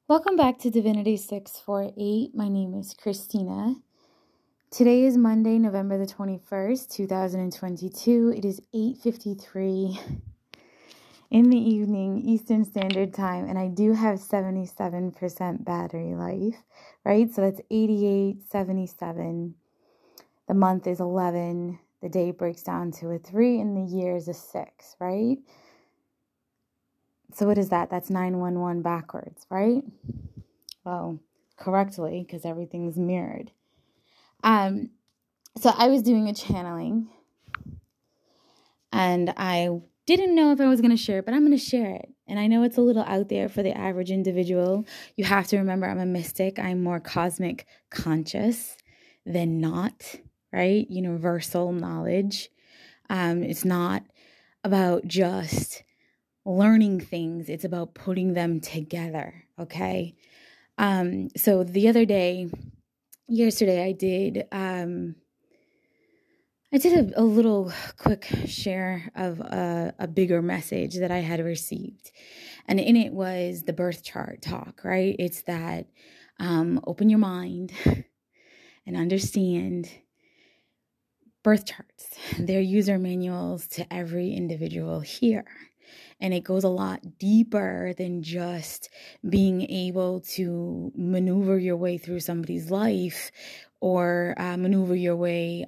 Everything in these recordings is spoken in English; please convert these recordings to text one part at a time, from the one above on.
Welcome back to Divinity 648. My name is Christina. Today is Monday, November the 21st, 2022. It is 8:53 in the evening, Eastern Standard Time, and I do have 77% battery life, right? So that's 88, 77. The month is 11. The day breaks down to a 3, and the year is a 6, right? So what is that? That's 911 backwards, right? Well, correctly, because everything's mirrored. So I was doing a channeling, and I didn't know if I was going to share it, but I'm going to share it. And I know it's a little out there for the average individual. You have to remember I'm a mystic. I'm more cosmic conscious than not, right? Universal knowledge. It's not about just learning things. It's about putting them together, okay? So the other day, yesterday, I did a little quick share of a bigger message that I had received. And in it was the birth chart talk, right? It's that open your mind and understand birth charts. They're user manuals to every individual here. And it goes a lot deeper than just being able to maneuver your way through somebody's life or maneuver your way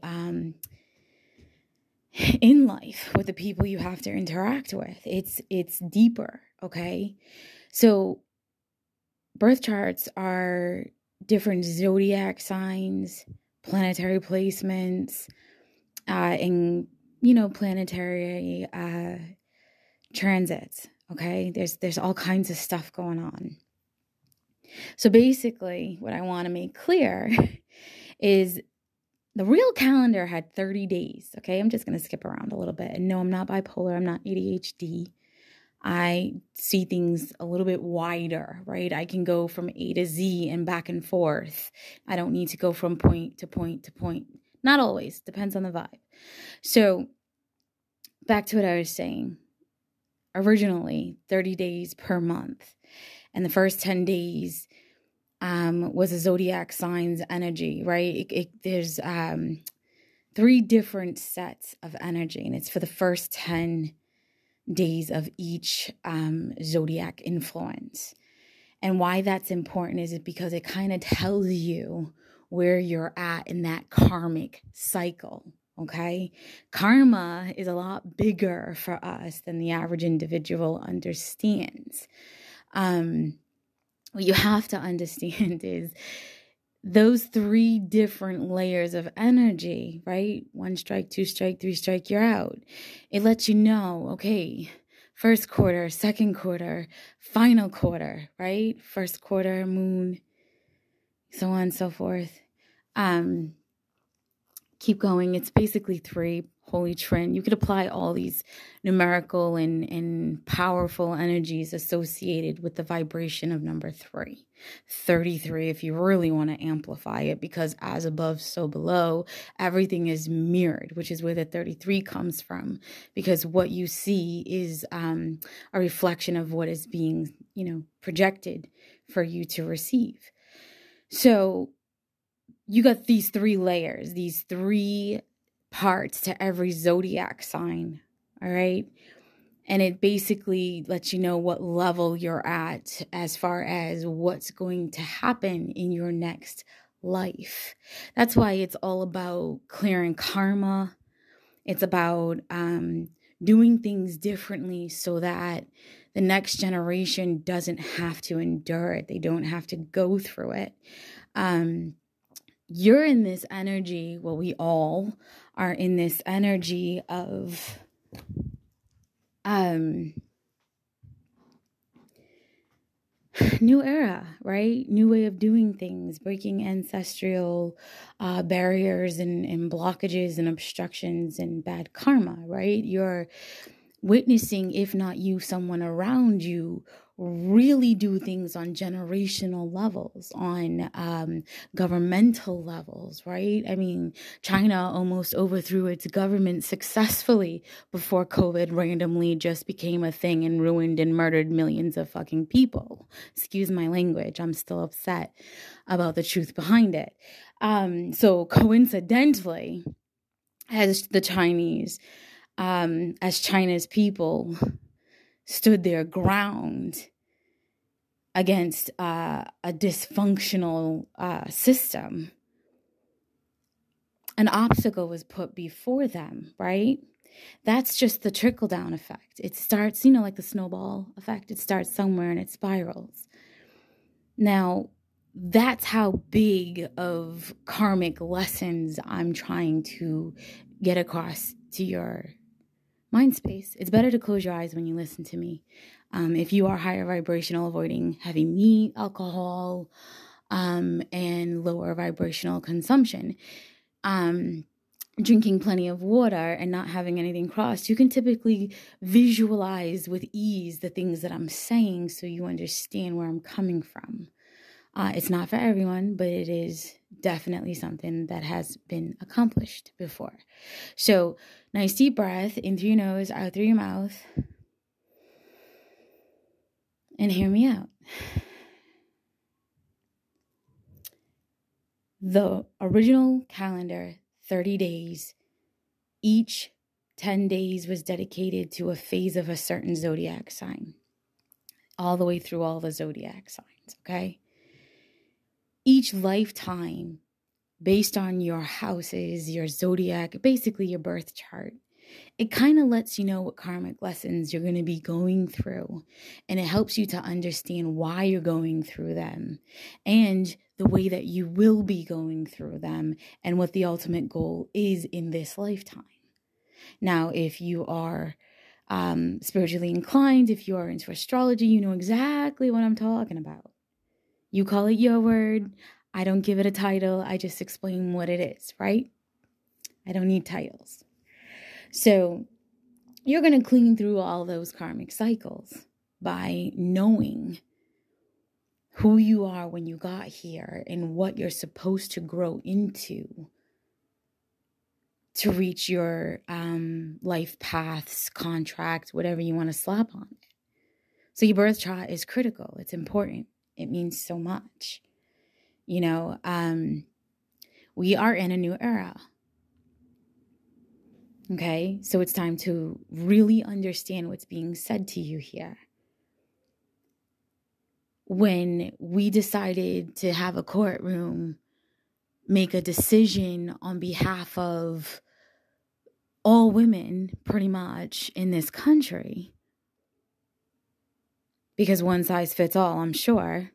in life with the people you have to interact with. It's deeper, okay? So birth charts are different zodiac signs, planetary placements, and planetary transits, okay? There's all kinds of stuff going on. So basically, what I want to make clear is the real calendar had 30 days, okay? I'm just going to skip around a little bit. And no, I'm not bipolar. I'm not ADHD. I see things a little bit wider, right? I can go from A to Z and back and forth. I don't need to go from point to point to point. Not always. Depends on the vibe. So back to what I was saying. Originally, 30 days per month. And the first 10 days was a zodiac signs energy, right? There's 3 different sets of energy, and it's for the first 10 days of each zodiac influence. And why that's important is because it kind of tells you where you're at in that karmic cycle, okay? Karma is a lot bigger for us than the average individual understands. What you have to understand is those 3 different layers of energy, right? 1 strike, 2 strike, 3 strike, you're out. It lets you know, okay, first quarter, second quarter, final quarter, right? First quarter, moon, so on and so forth. Keep going. It's basically 3, Holy Trin. You could apply all these numerical and powerful energies associated with the vibration of number 3. 33 if you really want to amplify it, because as above, so below, everything is mirrored, which is where the 33 comes from, because what you see is a reflection of what is being, projected for you to receive. So you got these 3 layers, these 3 parts to every zodiac sign, all right? And it basically lets you know what level you're at as far as what's going to happen in your next life. That's why it's all about clearing karma. It's about doing things differently so that the next generation doesn't have to endure it. They don't have to go through it. You're in this energy, well, we all are in this energy of new era, right? New way of doing things, breaking ancestral barriers and blockages and obstructions and bad karma, right? witnessing, if not you, someone around you really do things on generational levels, on governmental levels, right? I mean, China almost overthrew its government successfully before COVID randomly just became a thing and ruined and murdered millions of fucking people. Excuse my language. I'm still upset about the truth behind it. So coincidentally, as China's people stood their ground against a dysfunctional system, an obstacle was put before them, right? That's just the trickle-down effect. It starts, like the snowball effect. It starts somewhere and it spirals. Now, that's how big of karmic lessons I'm trying to get across to your mind space. It's better to close your eyes when you listen to me. If you are higher vibrational, avoiding heavy meat, alcohol, and lower vibrational consumption, drinking plenty of water and not having anything crossed, you can typically visualize with ease the things that I'm saying so you understand where I'm coming from. It's not for everyone, but it is definitely something that has been accomplished before. So, nice deep breath in through your nose, out through your mouth. And hear me out. The original calendar, 30 days, each 10 days was dedicated to a phase of a certain zodiac sign, all the way through all the zodiac signs, okay? Each lifetime, based on your houses, your zodiac, basically your birth chart, it kind of lets you know what karmic lessons you're going to be going through. And it helps you to understand why you're going through them and the way that you will be going through them and what the ultimate goal is in this lifetime. Now, if you are spiritually inclined, if you are into astrology, you know exactly what I'm talking about. You call it your word. I don't give it a title. I just explain what it is, right? I don't need titles. So you're going to clean through all those karmic cycles by knowing who you are when you got here and what you're supposed to grow into to reach your life paths, contract, whatever you want to slap on it. So your birth chart is critical. It's important. It means so much. We are in a new era. Okay, so it's time to really understand what's being said to you here. When we decided to have a courtroom make a decision on behalf of all women, pretty much, in this country, because one size fits all, I'm sure,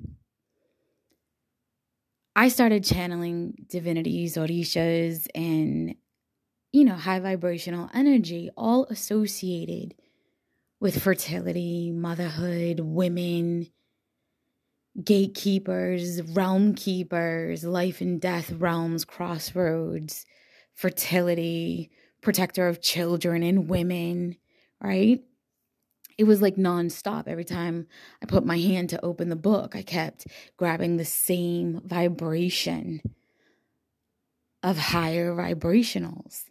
I started channeling divinities, orishas, and high vibrational energy, all associated with fertility, motherhood, women, gatekeepers, realm keepers, life and death realms, crossroads, fertility, protector of children and women, right? It was like nonstop. Every time I put my hand to open the book, I kept grabbing the same vibration of higher vibrationals.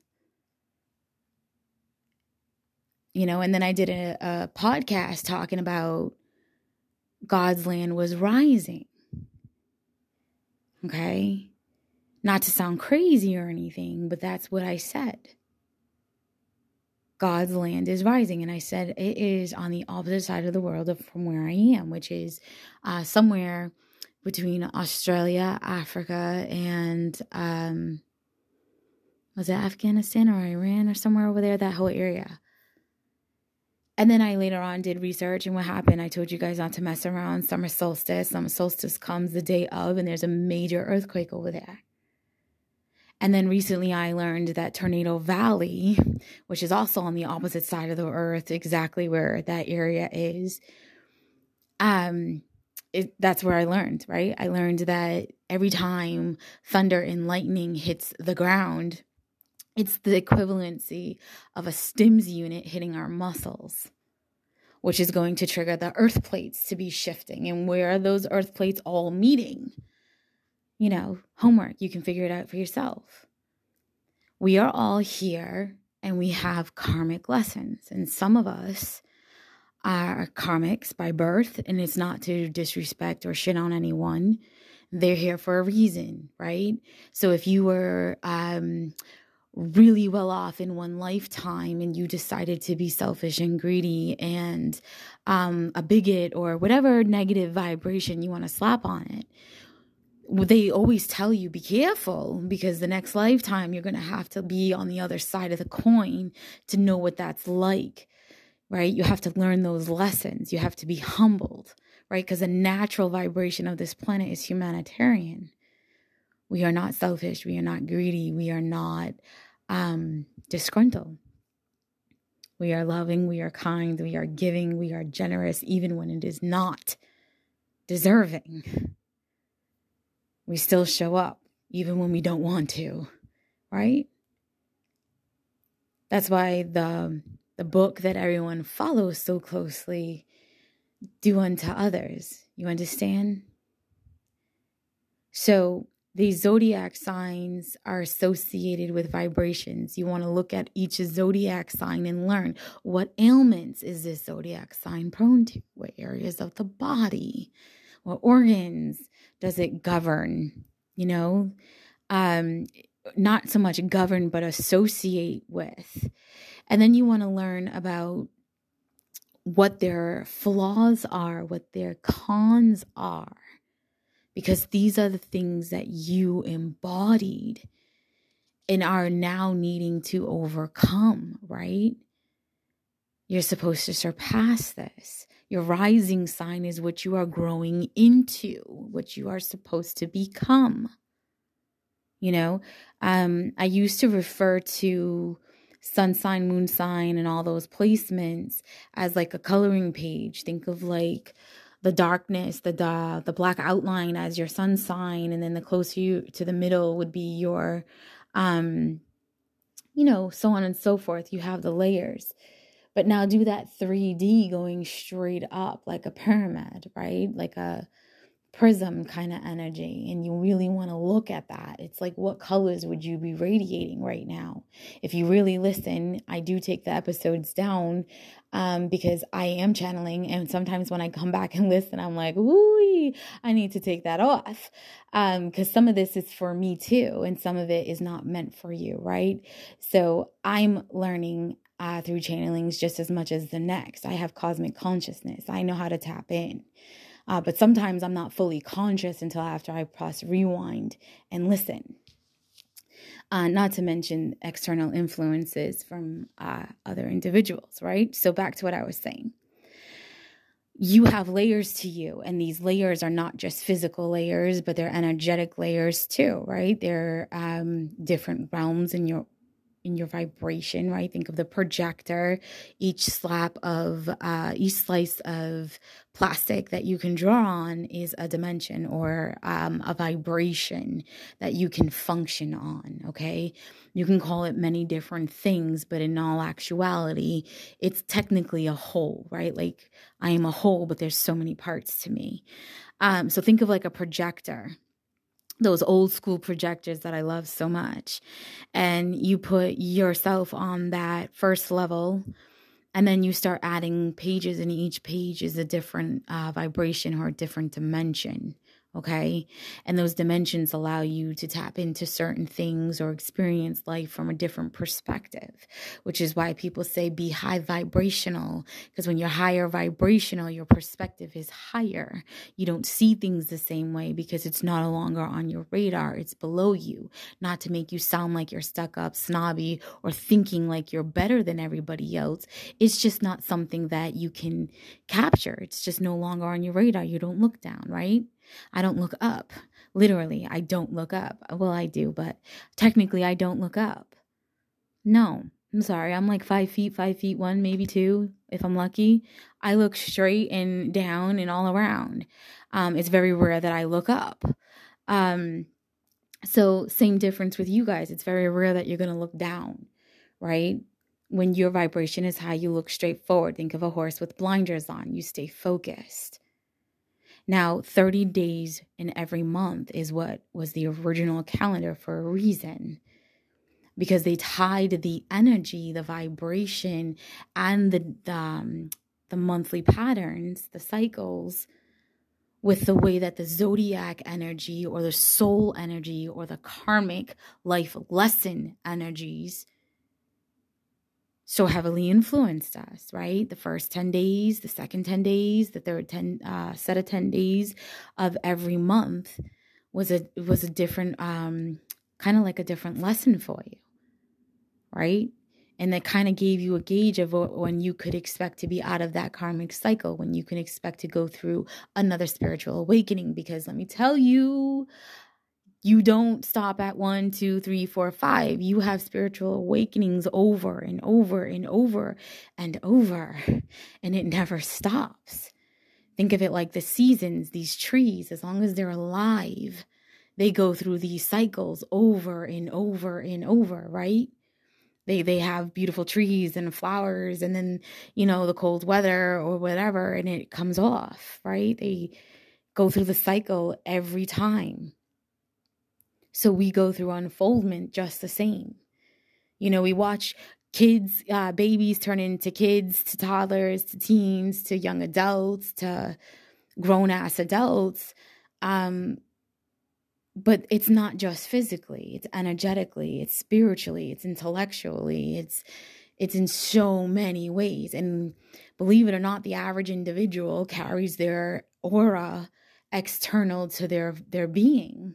And then I did a podcast talking about God's land was rising. Okay? Not to sound crazy or anything, but that's what I said. God's land is rising. And I said it is on the opposite side of the world from where I am, which is somewhere between Australia, Africa, and was it Afghanistan or Iran or somewhere over there, that whole area. And then I later on did research, and what happened, I told you guys not to mess around. Summer solstice comes the day of, and there's a major earthquake over there. And then recently I learned that Tornado Valley, which is also on the opposite side of the earth, exactly where that area is, that's where I learned, right? I learned that every time thunder and lightning hits the ground, It's the equivalency of a stims unit hitting our muscles, which is going to trigger the earth plates to be shifting. And where are those earth plates all meeting? Homework. You can figure it out for yourself. We are all here and we have karmic lessons. And some of us are karmics by birth, and it's not to disrespect or shit on anyone. They're here for a reason, right? So if you were really well off in one lifetime and you decided to be selfish and greedy and a bigot or whatever negative vibration you want to slap on it, they always tell you, be careful, because the next lifetime you're going to have to be on the other side of the coin to know what that's like, right? You have to learn those lessons. You have to be humbled, right? Because the natural vibration of this planet is humanitarian. We are not selfish. We are not greedy. We are not disgruntled. We are loving. We are kind. We are giving. We are generous, even when it is not deserving. We still show up, even when we don't want to, right? That's why the book that everyone follows so closely, do unto others. You understand? So these zodiac signs are associated with vibrations. You want to look at each zodiac sign and learn what ailments is this zodiac sign prone to? What areas of the body? What organs does it govern? Not so much govern, but associate with. And then you want to learn about what their flaws are, what their cons are, because these are the things that you embodied and are now needing to overcome, right? You're supposed to surpass this. Your rising sign is what you are growing into, what you are supposed to become. I used to refer to sun sign, moon sign, and all those placements as like a coloring page. Think of like the darkness, the black outline as your sun sign, and then the closer you to the middle would be your, so on and so forth. You have the layers. But now do that 3D going straight up like a pyramid, right? Like a prism kind of energy. And you really want to look at that. It's like, what colors would you be radiating right now? If you really listen, I do take the episodes down because I am channeling. And sometimes when I come back and listen, I'm like, ooh, I need to take that off. Because some of this is for me too. And some of it is not meant for you, right? So I'm learning through channelings just as much as the next. I have cosmic consciousness. I know how to tap in. But sometimes I'm not fully conscious until after I press rewind and listen. Not to mention external influences from other individuals, right? So back to what I was saying. You have layers to you, and these layers are not just physical layers, but they're energetic layers too, right? They're different realms in your vibration, right? Think of the projector. Each slice of plastic that you can draw on is a dimension or a vibration that you can function on, okay? You can call it many different things, but in all actuality, it's technically a whole, right? Like I am a whole, but there's so many parts to me. So think of like a projector. Those old school projectors that I love so much. And you put yourself on that first level, and then you start adding pages, and each page is a different vibration or a different dimension. Okay. And those dimensions allow you to tap into certain things or experience life from a different perspective, which is why people say be high vibrational, because when you're higher vibrational, your perspective is higher. You don't see things the same way because it's no longer on your radar. It's below you, not to make you sound like you're stuck up, snobby, or thinking like you're better than everybody else. It's just not something that you can capture. It's just no longer on your radar. You don't look down, right? I don't look up. Literally, I don't look up. Well, I do, but technically I don't look up. No, I'm sorry. I'm like 5 feet, 1, maybe 2, if I'm lucky. I look straight and down and all around. It's very rare that I look up. So same difference with you guys. It's very rare that you're going to look down, right? When your vibration is high, you look straight forward. Think of a horse with blinders on. You stay focused. Now, 30 days in every month is what was the original calendar for a reason, because they tied the energy, the vibration, and the monthly patterns, the cycles, with the way that the zodiac energy or the soul energy or the karmic life lesson energies so heavily influenced us, right? The first 10 days, the second 10 days, the third set of 10 days of every month was a different, kind of like a different lesson for you, right? And that kind of gave you a gauge of when you could expect to be out of that karmic cycle, when you can expect to go through another spiritual awakening. Because let me tell you, you don't stop at 1, 2, 3, 4, 5. You have spiritual awakenings over and over and over and over, and it never stops. Think of it like the seasons, these trees, as long as they're alive, they go through these cycles over and over and over, right? They have beautiful trees and flowers, and then, the cold weather or whatever, and it comes off, right? They go through the cycle every time. So we go through unfoldment just the same. We watch kids, babies turn into kids, to toddlers, to teens, to young adults, to grown-ass adults. But it's not just physically, it's energetically, it's spiritually, it's intellectually, it's in so many ways. And believe it or not, the average individual carries their aura external to their being.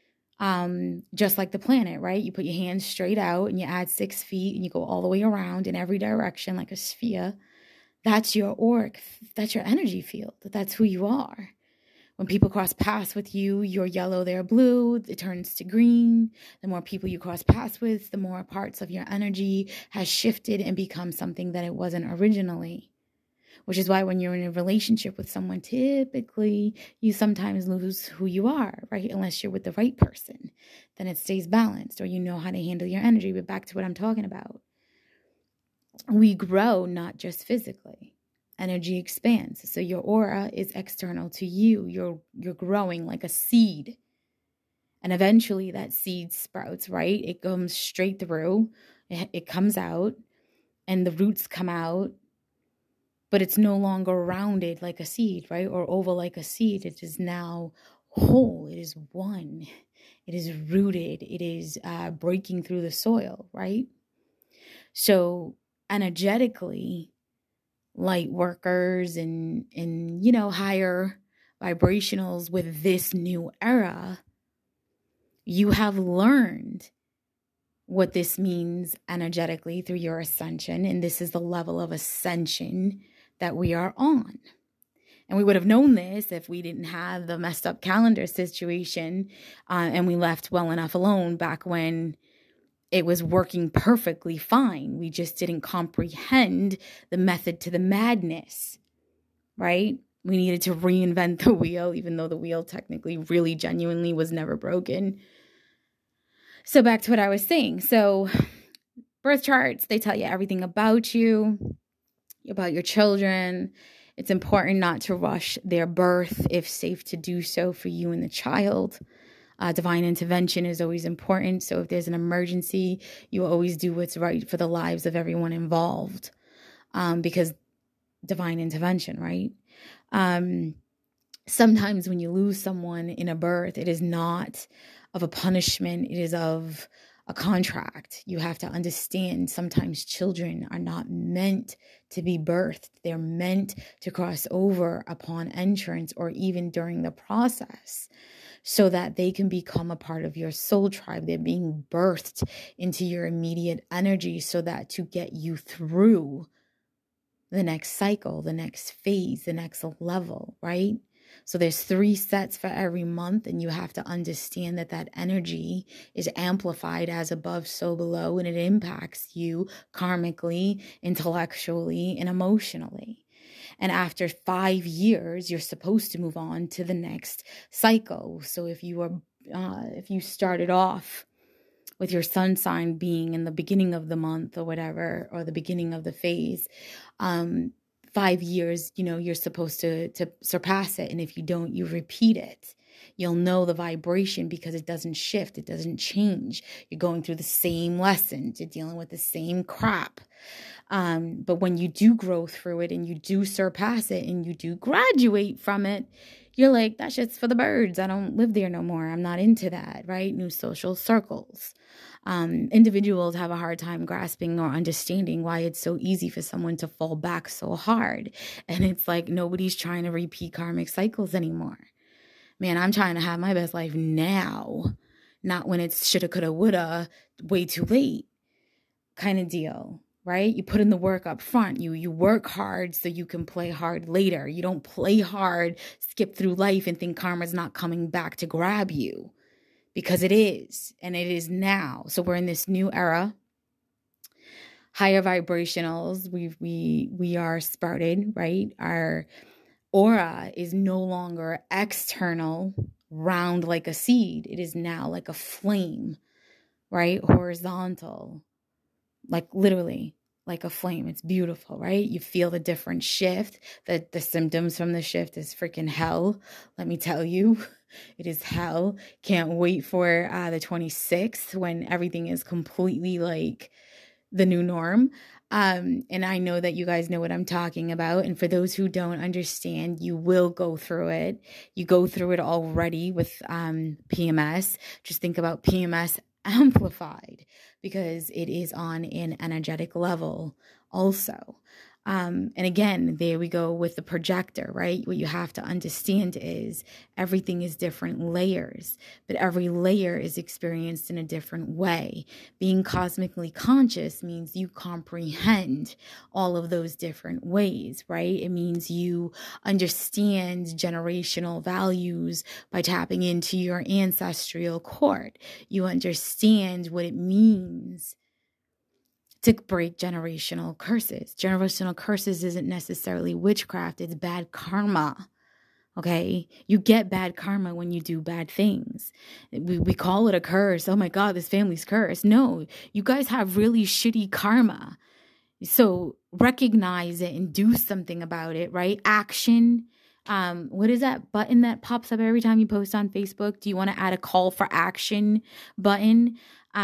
Just like the planet, right? You put your hands straight out and you add 6 feet and you go all the way around in every direction like a sphere. That's your auric, that's your energy field. That's who you are. When people cross paths with you, you're yellow, they're blue, it turns to green. The more people you cross paths with, the more parts of your energy has shifted and become something that it wasn't originally. Which is why when you're in a relationship with someone, typically you sometimes lose who you are, right? Unless you're with the right person. Then it stays balanced, or you know how to handle your energy. But back to what I'm talking about. We grow not just physically. Energy expands. So your aura is external to you. You're growing like a seed. And eventually that seed sprouts, right? It comes straight through. It comes out and the roots come out. But it's no longer rounded like a seed, right? Or oval like a seed. It is now whole. It is one. It is rooted. It is breaking through the soil, right? So energetically, light workers and higher vibrationals with this new era, you have learned what this means energetically through your ascension. And this is the level of ascension that we are on. And we would have known this if we didn't have the messed up calendar situation and we left well enough alone back when it was working perfectly fine. We just didn't comprehend the method to the madness, right? We needed to reinvent the wheel, even though the wheel technically really genuinely was never broken. So back to what I was saying. So birth charts, they tell you everything about you, about your children. It's important not to rush their birth if safe to do so for you and the child. Divine intervention is always important. So if there's an emergency, you always do what's right for the lives of everyone involved, because divine intervention, right? Sometimes when you lose someone in a birth, it is not of a punishment. It is of a contract. You have to understand sometimes children are not meant to be birthed. They're meant to cross over upon entrance or even during the process, so that they can become a part of your soul tribe. They're being birthed into your immediate energy so that to get you through the next cycle, the next phase, the next level, right? So there's 3 sets for every month, and you have to understand that that energy is amplified as above, so below, and it impacts you karmically, intellectually, and emotionally. And after 5 years, you're supposed to move on to the next cycle. So if you are if you started off with your sun sign being in the beginning of the month or whatever, or the beginning of the phase, 5 years, you're supposed to surpass it. And if you don't, you repeat it. You'll know the vibration because it doesn't shift. It doesn't change. You're going through the same lessons. You're dealing with the same crap. But when you do grow through it and you do surpass it and you do graduate from it, you're like, that shit's for the birds. I don't live there no more. I'm not into that, right? New social circles. Individuals have a hard time grasping or understanding why it's so easy for someone to fall back so hard. And it's like nobody's trying to repeat karmic cycles anymore. Man, I'm trying to have my best life now, not when it's shoulda, coulda, woulda, way too late kind of deal. Right? You put in the work up front. You work hard so you can play hard later. You don't play hard, skip through life and think karma's not coming back to grab you, because it is, and it is now. So we're in this new era. Higher vibrationals, we are sprouted, right? Our aura is no longer external, round like a seed. It is now like a flame, right? Horizontal. Like literally like a flame. It's beautiful, right? You feel the different shift. The symptoms from the shift is freaking hell. Let me tell you, it is hell. Can't wait for the 26th when everything is completely like the new norm. And I know that you guys know what I'm talking about. And for those who don't understand, you will go through it. You go through it already with PMS. Just think about PMS amplified, because it is on an energetic level also. And again, there we go with the projector, right? What you have to understand is everything is different layers, but every layer is experienced in a different way. Being cosmically conscious means you comprehend all of those different ways, right? It means you understand generational values by tapping into your ancestral cord. You understand what it means to break generational curses. Generational curses isn't necessarily witchcraft. It's bad karma. Okay? You get bad karma when you do bad things. We call it a curse. Oh my God, this family's cursed. No, you guys have really shitty karma. So recognize it and do something about it, right? Action. What is that button that pops up every time you post on Facebook? Do you want to add a call for action button?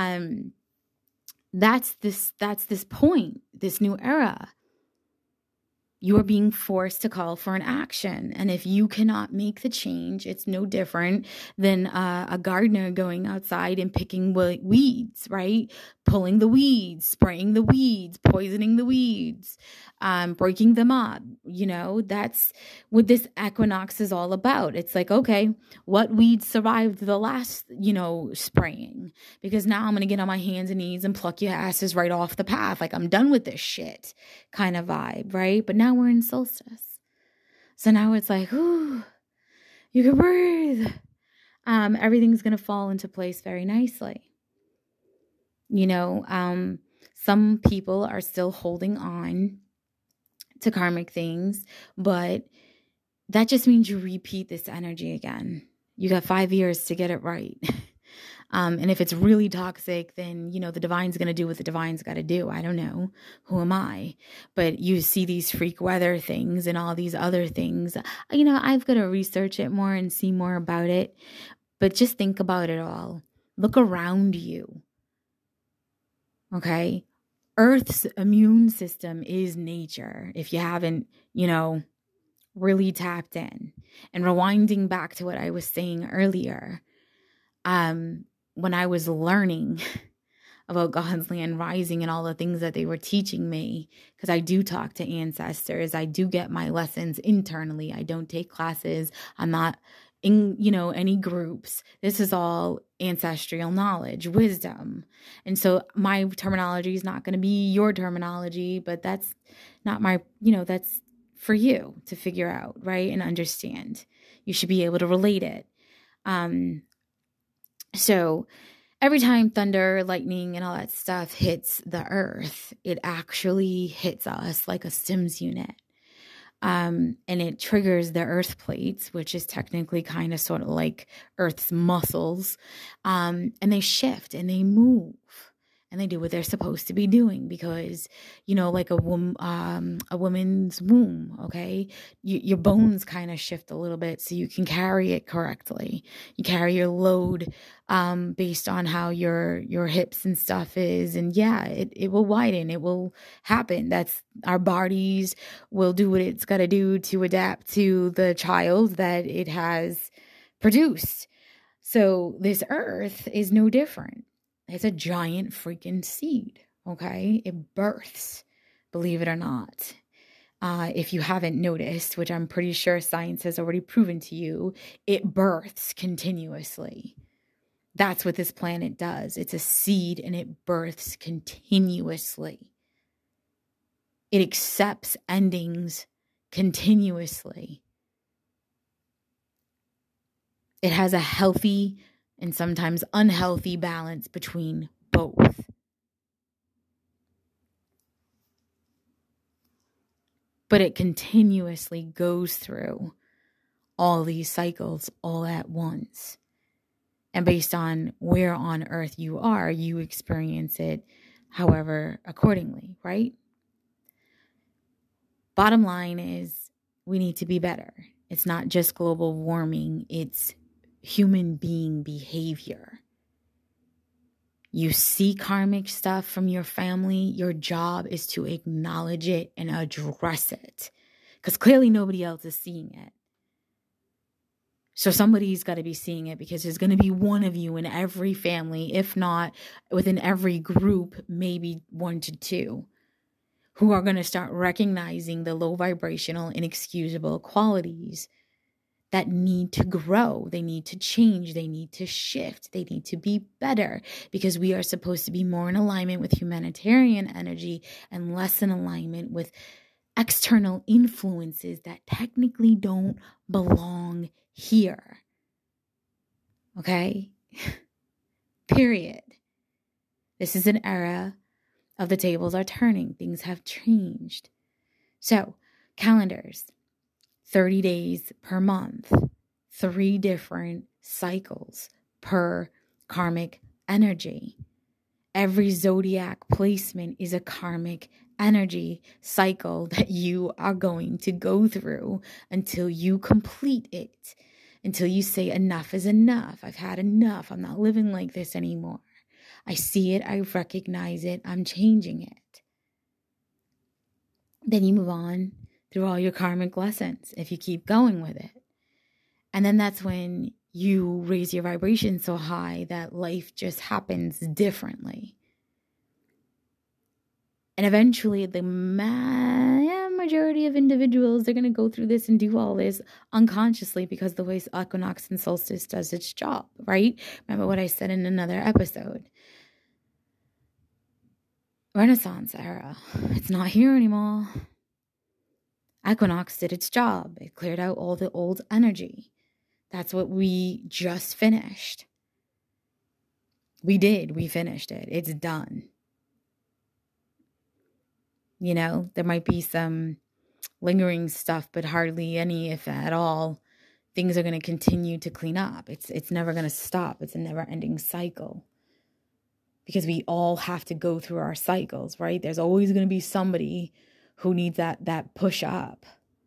That's this point, this new era. You are being forced to call for an action. And if you cannot make the change, it's no different than a gardener going outside and picking weeds, right? Pulling the weeds, spraying the weeds, poisoning the weeds, breaking them up. That's what this equinox is all about. It's like, okay, what weeds survived the last, spraying? Because now I'm going to get on my hands and knees and pluck your asses right off the path. Like, I'm done with this shit kind of vibe, right? But now we're in solstice. So now it's like, ooh, you can breathe. Everything's going to fall into place very nicely. Some people are still holding on to karmic things, but that just means you repeat this energy again. You got 5 years to get it right. And if it's really toxic, then, the divine's going to do what the divine's got to do. I don't know. Who am I? But you see these freak weather things and all these other things. I've got to research it more and see more about it. But just think about it all. Look around you. Okay? Earth's immune system is nature. If you haven't, really tapped in. And rewinding back to what I was saying earlier, when I was learning about God's land rising and all the things that they were teaching me, because I do talk to ancestors, I do get my lessons internally. I don't take classes. I'm not in, any groups. This is all ancestral knowledge, wisdom. And so my terminology is not going to be your terminology, but that's not my, that's for you to figure out, right? And understand. You should be able to relate it. So every time thunder, lightning, and all that stuff hits the earth, it actually hits us like a STEMS unit. And it triggers the earth plates, which is technically kind of sort of like Earth's muscles. And they shift and they move and they do what they're supposed to be doing because, like a woman's womb, okay? Your bones kind of shift a little bit so you can carry it correctly. You carry your load based on how your hips and stuff is. And yeah, it will widen. It will happen. That's our bodies will do what it's got to do to adapt to the child that it has produced. So this earth is no different. It's a giant freaking seed, okay? It births, believe it or not. If you haven't noticed, which I'm pretty sure science has already proven to you, it births continuously. That's what this planet does. It's a seed and it births continuously. It accepts endings continuously. It has a healthy and sometimes unhealthy balance between both. But it continuously goes through all these cycles all at once. And based on where on earth you are, you experience it however accordingly, right? Bottom line is we need to be better. It's not just global warming, it's human being behavior. You see karmic stuff from your family, your job is to acknowledge it and address it. Because clearly nobody else is seeing it. So somebody's got to be seeing it because there's going to be one of you in every family, if not within every group, maybe 1 to 2, who are going to start recognizing the low vibrational, inexcusable qualities that need to grow. They need to change. They need to shift. They need to be better because we are supposed to be more in alignment with humanitarian energy and less in alignment with external influences that technically don't belong here. Okay? Period. This is an era of the tables are turning. Things have changed. So, calendars. 30 days per month, 3 different cycles per karmic energy. Every zodiac placement is a karmic energy cycle that you are going to go through until you complete it, until you say enough is enough. I've had enough. I'm not living like this anymore. I see it. I recognize it. I'm changing it. Then you move on through all your karmic lessons if you keep going with it. And then that's when you raise your vibration so high that life just happens differently. And eventually the majority of individuals are going to go through this and do all this unconsciously because the way equinox and solstice does its job, right? Remember what I said in another episode. Renaissance era. It's not here anymore. Equinox did its job. It cleared out all the old energy. That's what we just finished. We finished it. It's done. There might be some lingering stuff, but hardly any, if at all. Things are going to continue to clean up. It's never going to stop. It's a never-ending cycle. Because we all have to go through our cycles, right? There's always going to be somebody who needs that push up.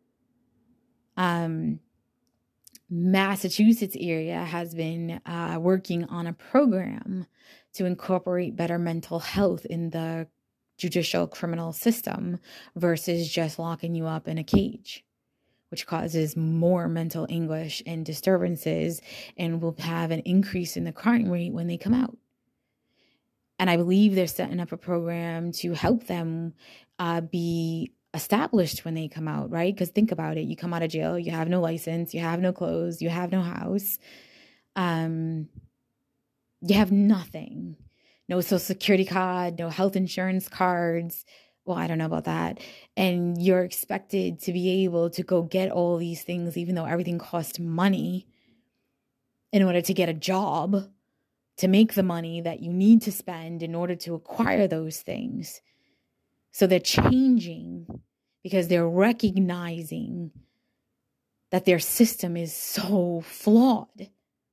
Massachusetts area has been working on a program to incorporate better mental health in the judicial criminal system versus just locking you up in a cage, which causes more mental anguish and disturbances and will have an increase in the crime rate when they come out. And I believe they're setting up a program to help them be established when they come out, right? Because think about it. You come out of jail, you have no license, you have no clothes, you have no house. You have nothing. No social security card, no health insurance cards. Well, I don't know about that. And you're expected to be able to go get all these things, even though everything costs money in order to get a job, to make the money that you need to spend in order to acquire those things. So they're changing because they're recognizing that their system is so flawed.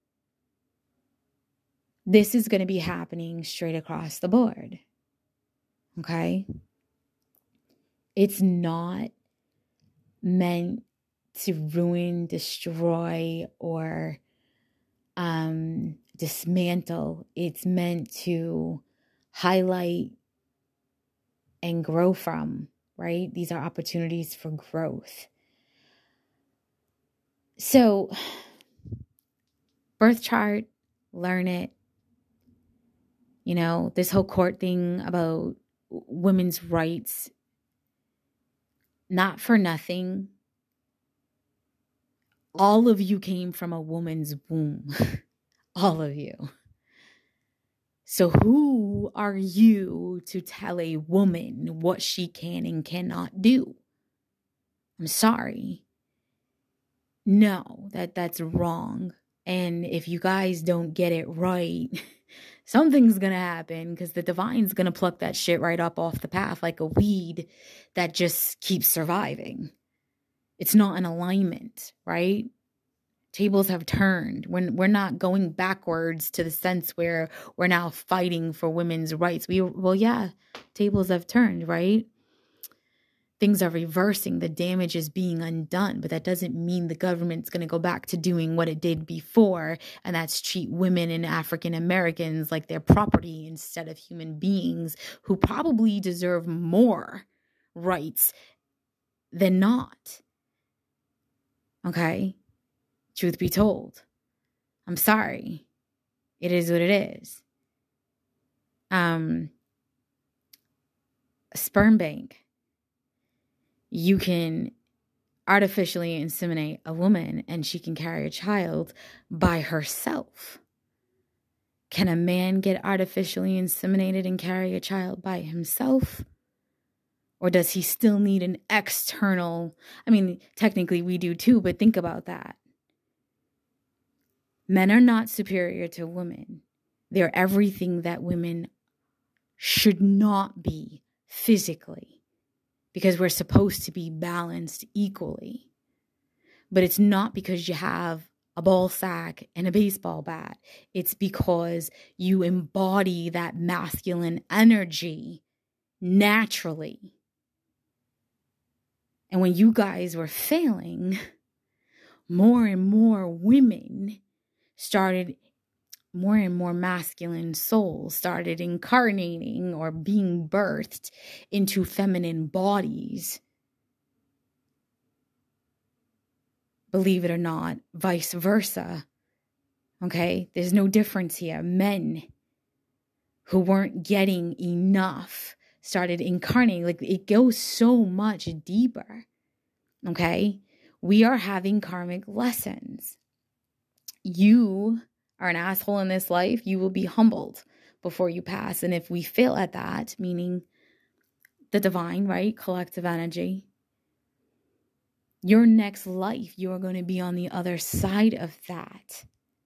This is going to be happening straight across the board. Okay? It's not meant to ruin, destroy, or dismantle. It's meant to highlight and grow from, right? These are opportunities for growth. So, birth chart, learn it. You know, this whole court thing about women's rights, not for nothing. All of you came from a woman's womb. All of you. So who are you to tell a woman what she can and cannot do? I'm sorry. No, that's wrong. And if you guys don't get it right, something's going to happen, because the divine's going to pluck that shit right up off the path like a weed that just keeps surviving. It's not in alignment, right? Tables have turned. We're not going backwards to the sense where we're now fighting for women's rights. Tables have turned, right? Things are reversing. The damage is being undone, but that doesn't mean the government's going to go back to doing what it did before, and that's treat women and African Americans like their property instead of human beings who probably deserve more rights than not. Okay? Truth be told. I'm sorry. It is what it is. A sperm bank. You can artificially inseminate a woman and she can carry a child by herself. Can a man get artificially inseminated and carry a child by himself? Or does he still need an external? I mean, technically we do too, but think about that. Men are not superior to women. They're everything that women should not be physically, because we're supposed to be balanced equally. But it's not because you have a ball sack and a baseball bat. It's because you embody that masculine energy naturally. And when you guys were failing, more and more women started, more and more masculine souls started incarnating or being birthed into feminine bodies. Believe it or not, vice versa. Okay? There's no difference here. Men who weren't getting enough started incarnating. Like, it goes so much deeper. Okay? We are having karmic lessons. You are an asshole in this life. You will be humbled before you pass. And if we fail at that, meaning the divine, right? Collective energy, your next life, you're going to be on the other side of that.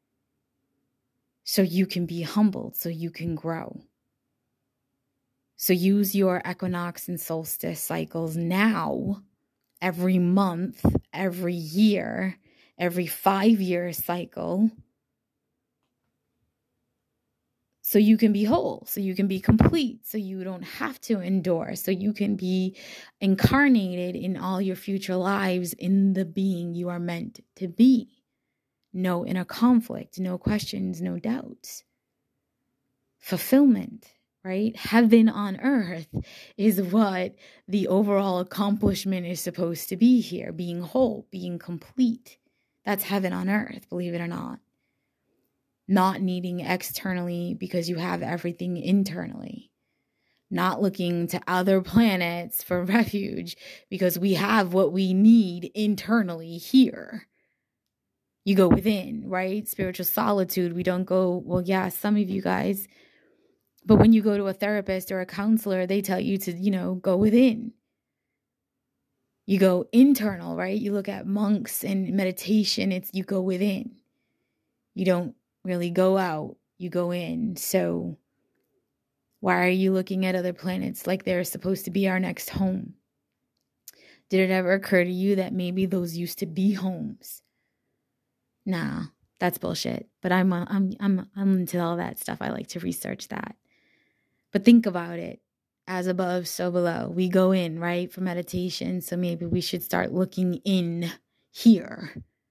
So you can be humbled, so you can grow. So use your equinox and solstice cycles now, every month, every year, every 5-year cycle, so you can be whole, so you can be complete, so you don't have to endure, so you can be incarnated in all your future lives in the being you are meant to be. No inner conflict, no questions, no doubts. Fulfillment, right? Heaven on earth is what the overall accomplishment is supposed to be here. Being whole, being complete. That's heaven on earth, believe it or not. Not needing externally because you have everything internally. Not looking to other planets for refuge because we have what we need internally here. You go within, right? Spiritual solitude. We don't go, well, yeah, some of you guys. But when you go to a therapist or a counselor, they tell you to, go within. You go internal, right? You look at monks and meditation. You go within. You don't really go out. You go in. So why are you looking at other planets like they're supposed to be our next home? Did it ever occur to you that maybe those used to be homes? Nah, that's bullshit. But I'm into all that stuff. I like to research that. But think about it. As above, so below. We go in, right, for meditation. So maybe we should start looking in here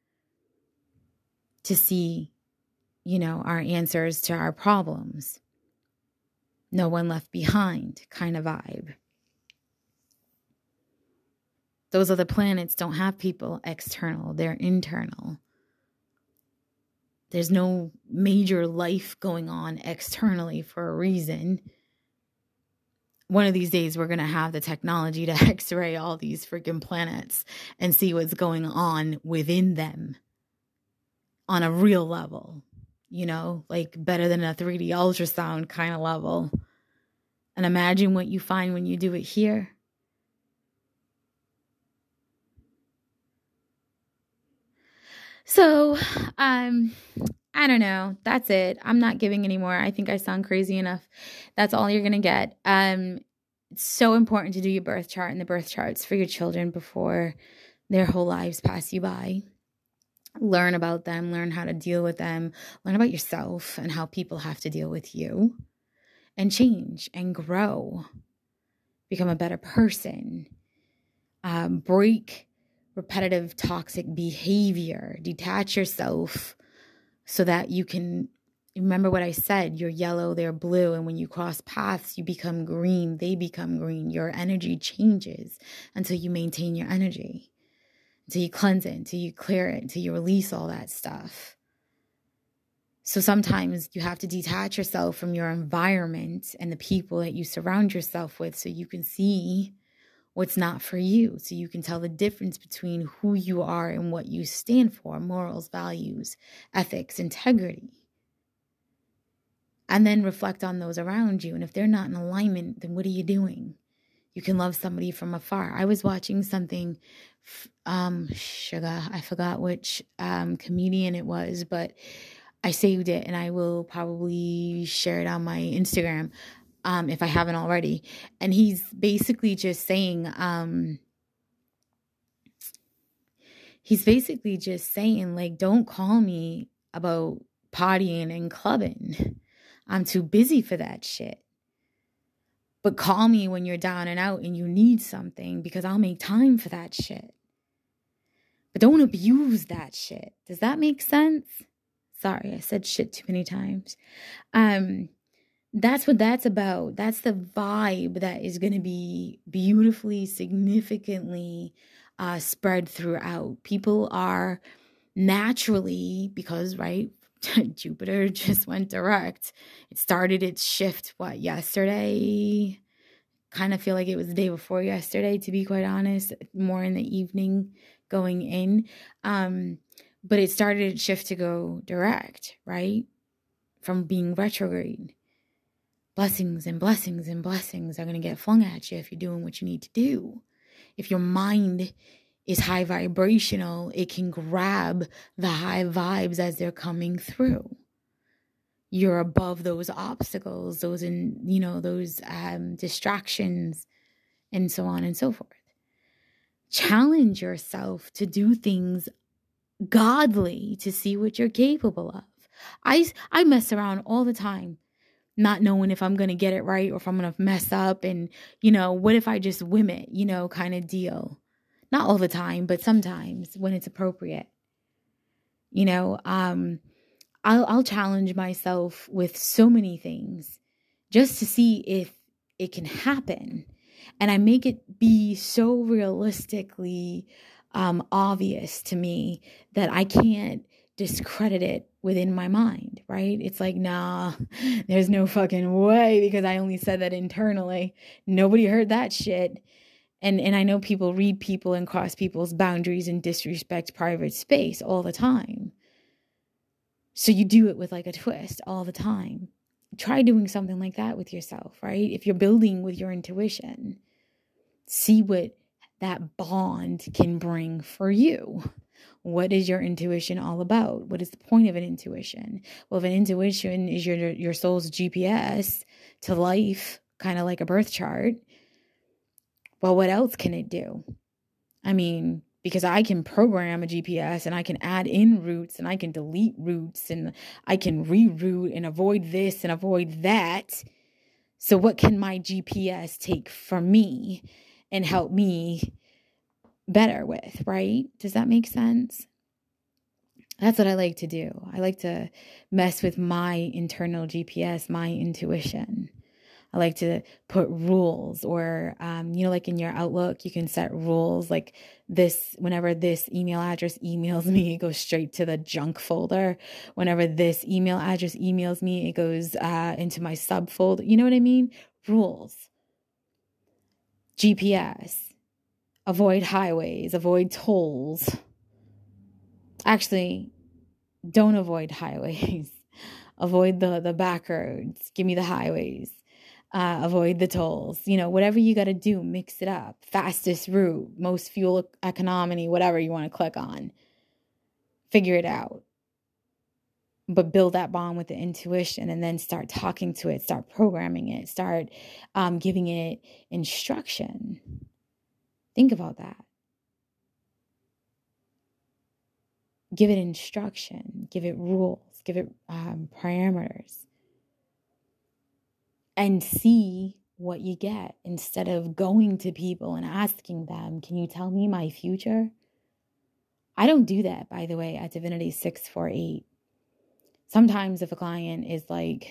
to see, our answers to our problems. No one left behind kind of vibe. Those other planets don't have people external. They're internal. There's no major life going on externally for a reason. One of these days, we're going to have the technology to x-ray all these freaking planets and see what's going on within them on a real level, like better than a 3D ultrasound kind of level. And imagine what you find when you do it here. So, I don't know. That's it. I'm not giving anymore. I think I sound crazy enough. That's all you're going to get. It's so important to do your birth chart and the birth charts for your children before their whole lives pass you by. Learn about them, learn how to deal with them, learn about yourself and how people have to deal with you, and change and grow. Become a better person. Break repetitive toxic behavior. Detach yourself so that you can remember what I said. You're yellow, they're blue. And when you cross paths, you become green. They become green. Your energy changes until you maintain your energy, until you cleanse it, until you clear it, until you release all that stuff. So sometimes you have to detach yourself from your environment and the people that you surround yourself with so you can see what's not for you, so you can tell the difference between who you are and what you stand for, morals, values, ethics, integrity. And then reflect on those around you. And if they're not in alignment, then what are you doing? You can love somebody from afar. I was watching something, I forgot which comedian it was, but I saved it and I will probably share it on my Instagram. If I haven't already. And he's basically just saying, like, don't call me about partying and clubbing. I'm too busy for that shit. But call me when you're down and out and you need something, because I'll make time for that shit. But don't abuse that shit. Does that make sense? Sorry, I said shit too many times. That's what that's about. That's the vibe that is going to be beautifully, significantly spread throughout. People are naturally, because, right, Jupiter just went direct. It started its shift, yesterday? Kind of feel like it was the day before yesterday, to be quite honest, more in the evening going in. But it started its shift to go direct, right? From being retrograde. Blessings and blessings and blessings are going to get flung at you if you're doing what you need to do. If your mind is high vibrational, it can grab the high vibes as they're coming through. You're above those obstacles, those distractions, and so on and so forth. Challenge yourself to do things godly to see what you're capable of. I mess around all the time, not knowing if I'm going to get it right or if I'm going to mess up. And, what if I just whim it, kind of deal. Not all the time, but sometimes when it's appropriate. I'll challenge myself with so many things just to see if it can happen. And I make it be so realistically obvious to me that I can't discredit it within my mind, right? It's like, nah, there's no fucking way, because I only said that internally. Nobody heard that shit. And I know people read people and cross people's boundaries and disrespect private space all the time. So you do it with like a twist all the time. Try doing something like that with yourself, right? If you're building with your intuition, see what that bond can bring for you. What is your intuition all about? What is the point of an intuition? Well, if an intuition is your soul's GPS to life, kind of like a birth chart, well, what else can it do? I mean, because I can program a GPS and I can add in routes and I can delete routes and I can reroute and avoid this and avoid that. So what can my GPS take from me and help me better with, right? Does that make sense? That's what I like to do. I like to mess with my internal GPS, my intuition. I like to put rules or, like in your Outlook, you can set rules like this. Whenever this email address emails me, it goes straight to the junk folder. Whenever this email address emails me, it goes into my subfolder. You know what I mean? Rules. GPS. Avoid highways. Avoid tolls. Actually, don't avoid highways. Avoid the back roads. Give me the highways. Avoid the tolls, whatever you got to do, mix it up. Fastest route, most fuel economy, whatever you want to click on. Figure it out. But build that bond with the intuition and then start talking to it, start programming it, start giving it instruction. Think about that. Give it instruction, give it rules, give it parameters. And see what you get instead of going to people and asking them, can you tell me my future? I don't do that, by the way, at Divinity 648. Sometimes if a client is like,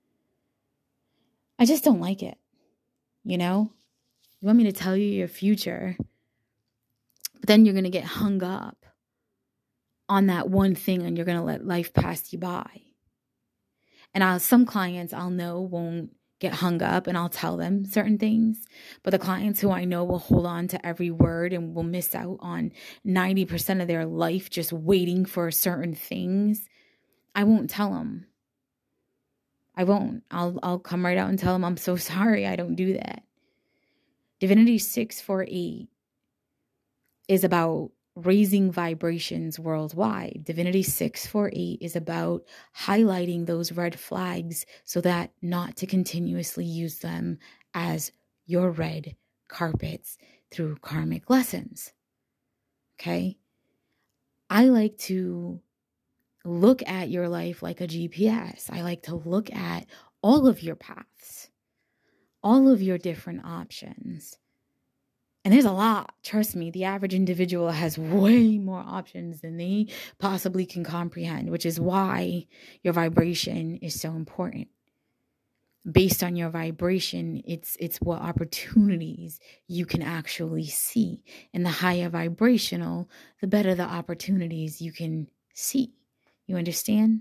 I just don't like it, you want me to tell you your future, but then you're going to get hung up on that one thing and you're going to let life pass you by. And some clients I'll know won't get hung up and I'll tell them certain things. But the clients who I know will hold on to every word and will miss out on 90% of their life just waiting for certain things, I won't tell them. I won't. I'll come right out and tell them, I'm so sorry, I don't do that. Divinity 648 is about raising vibrations worldwide. Divinity 648 is about highlighting those red flags so that not to continuously use them as your red carpets through karmic lessons. Okay? I like to look at your life like a GPS. I like to look at all of your paths, all of your different options. And there's a lot. Trust me, the average individual has way more options than they possibly can comprehend, which is why your vibration is so important. Based on your vibration, it's what opportunities you can actually see. And the higher vibrational, the better the opportunities you can see. You understand?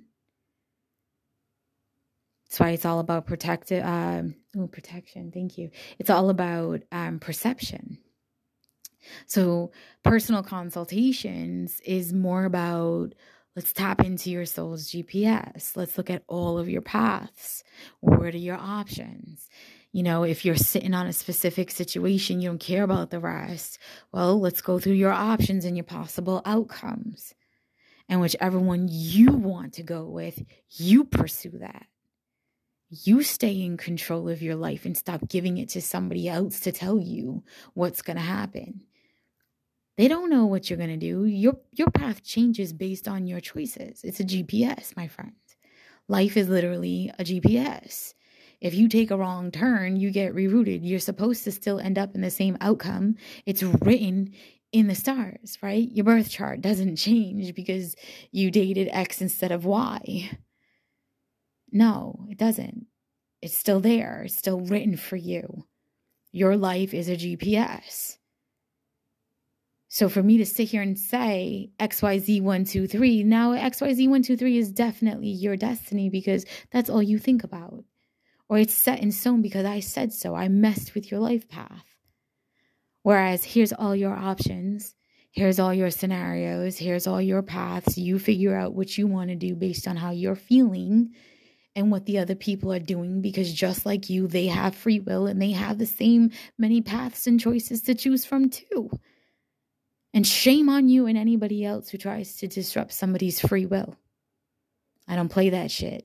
That's why it's all about protection. Thank you. It's all about perception. So personal consultations is more about, let's tap into your soul's GPS. Let's look at all of your paths. What are your options? If you're sitting on a specific situation, you don't care about the rest. Well, let's go through your options and your possible outcomes. And whichever one you want to go with, you pursue that. You stay in control of your life and stop giving it to somebody else to tell you what's going to happen. They don't know what you're going to do. Your path changes based on your choices. It's a GPS, my friend. Life is literally a GPS. If you take a wrong turn, you get rerouted. You're supposed to still end up in the same outcome. It's written in the stars, right? Your birth chart doesn't change because you dated X instead of Y. No, it doesn't. It's still there. It's still written for you. Your life is a GPS. So for me to sit here and say XYZ 1, 2, 3, now XYZ 1, 2, 3 is definitely your destiny because that's all you think about. Or it's set in stone because I said so. I messed with your life path. Whereas here's all your options. Here's all your scenarios. Here's all your paths. You figure out what you want to do based on how you're feeling and what the other people are doing, because just like you, they have free will and they have the same many paths and choices to choose from too. And shame on you and anybody else who tries to disrupt somebody's free will. I don't play that shit.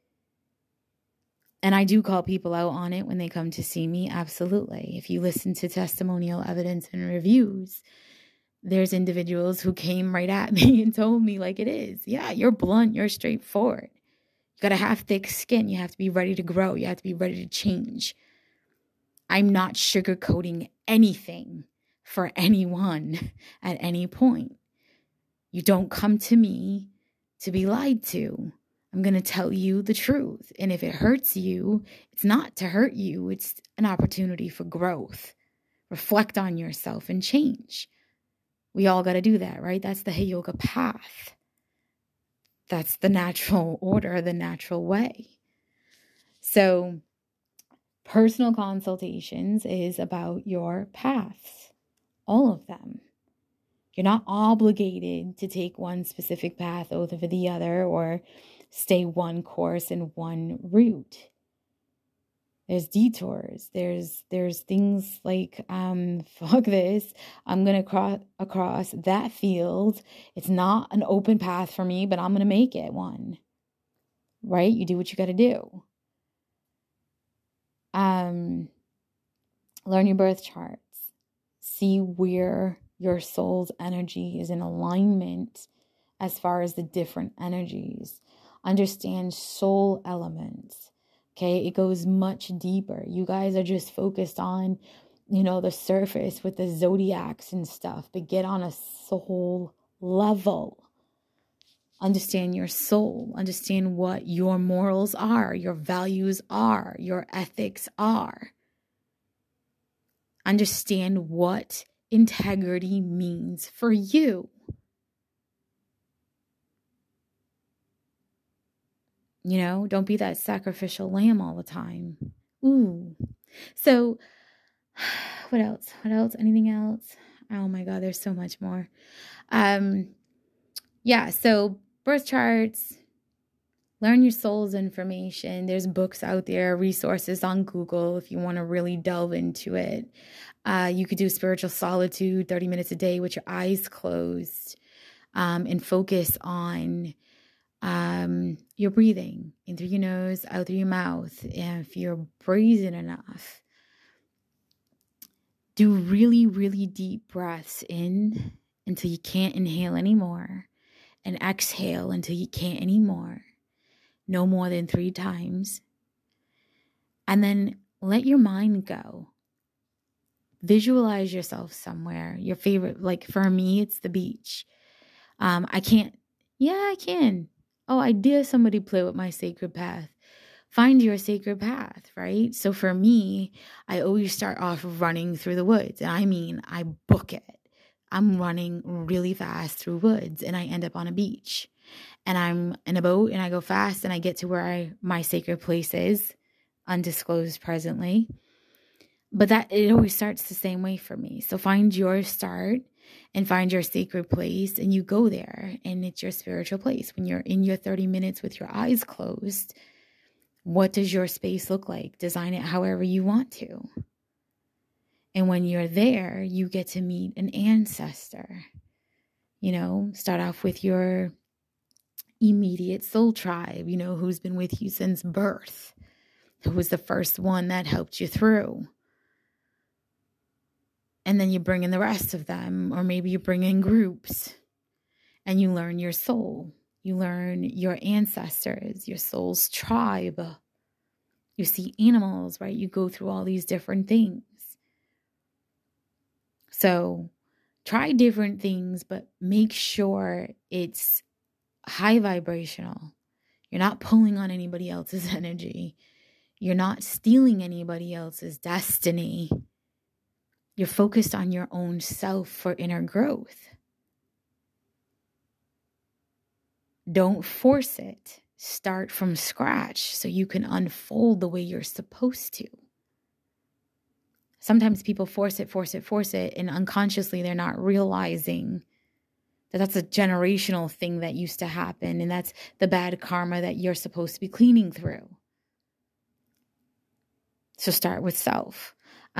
And I do call people out on it when they come to see me, absolutely. If you listen to testimonial evidence and reviews, there's individuals who came right at me and told me like it is. Yeah, you're blunt, you're straightforward. You got to have thick skin. You have to be ready to grow. You have to be ready to change. I'm not sugarcoating anything for anyone at any point. You don't come to me to be lied to. I'm going to tell you the truth. And if it hurts you, it's not to hurt you. It's an opportunity for growth. Reflect on yourself and change. We all got to do that, right? That's the Hey Yoga path. That's the natural order, the natural way. So personal consultations is about your paths, all of them. You're not obligated to take one specific path over the other or stay one course in one route. There's detours. There's things like, fuck this. I'm going to cross across that field. It's not an open path for me, but I'm going to make it one. Right? You do what you got to do. Learn your birth charts. See where your soul's energy is in alignment as far as the different energies. Understand soul elements. Okay, it goes much deeper. You guys are just focused on, the surface with the zodiacs and stuff, but get on a soul level. Understand your soul. Understand what your morals are, your values are, your ethics are. Understand what integrity means for you. Don't be that sacrificial lamb all the time. Ooh. So, what else? Anything else? Oh my God, there's so much more. So birth charts, learn your soul's information. There's books out there, resources on Google if you want to really delve into it. You could do spiritual solitude, 30 minutes a day with your eyes closed, and focus on your breathing in through your nose, out through your mouth. And if you're breathing enough, do really, really deep breaths in until you can't inhale anymore, and exhale until you can't anymore. No more than 3 times. And then let your mind go. Visualize yourself somewhere. Your favorite, like for me, it's the beach. I can't. Yeah, I can. Oh, I dare somebody play with my sacred path. Find your sacred path, right? So for me, I always start off running through the woods. And I book it. I'm running really fast through woods and I end up on a beach. And I'm in a boat and I go fast and I get to where my sacred place is, undisclosed presently. But it always starts the same way for me. So find your start and find your sacred place and you go there and it's your spiritual place. When you're in your 30 minutes with your eyes closed, what does your space look like? Design it however you want to. And when you're there, you get to meet an ancestor. Start off with your immediate soul tribe, who's been with you since birth, who was the first one that helped you through. And then you bring in the rest of them, or maybe you bring in groups and you learn your soul. You learn your ancestors, your soul's tribe. You see animals, right? You go through all these different things. So try different things, but make sure it's high vibrational. You're not pulling on anybody else's energy. You're not stealing anybody else's destiny. You're focused on your own self for inner growth. Don't force it. Start from scratch so you can unfold the way you're supposed to. Sometimes people force it, and unconsciously they're not realizing that that's a generational thing that used to happen, and that's the bad karma that you're supposed to be cleaning through. So start with self.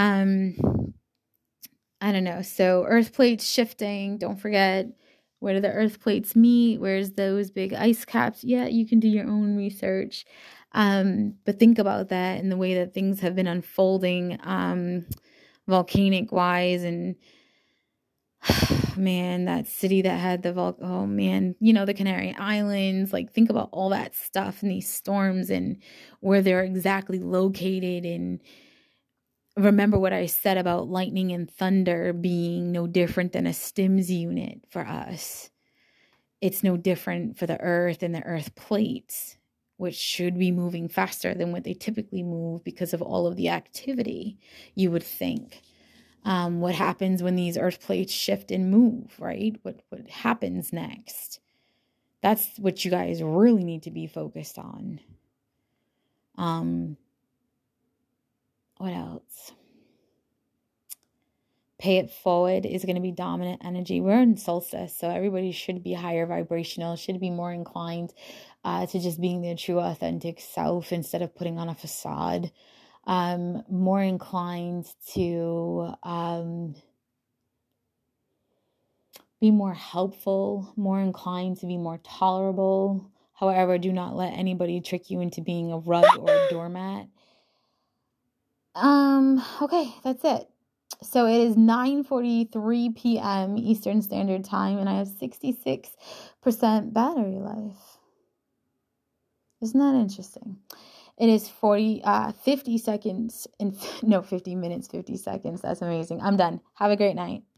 I don't know. So earth plates shifting. Don't forget, where do the earth plates meet? Where's those big ice caps? Yeah, you can do your own research. But think about that in the way that things have been unfolding, volcanic wise, and man, that city that had the oh man, you know, the Canary Islands, like think about all that stuff and these storms and where they're exactly located. And remember what I said about lightning and thunder being no different than a STIMS unit for us. It's no different for the earth and the earth plates, which should be moving faster than what they typically move because of all of the activity, you would think. What happens when these earth plates shift and move, right? What happens next? That's what you guys really need to be focused on. What else? Pay it forward is going to be dominant energy. We're in solstice, so everybody should be higher vibrational, should be more inclined to just being their true authentic self instead of putting on a facade. More inclined to be more helpful, more inclined to be more tolerable. However, do not let anybody trick you into being a rug or a doormat. Okay, that's it. So it is 9:43 p.m. Eastern Standard Time, and I have 66% battery life. Isn't that interesting? It is 50 seconds, 50 minutes, 50 seconds. That's amazing. I'm done. Have a great night.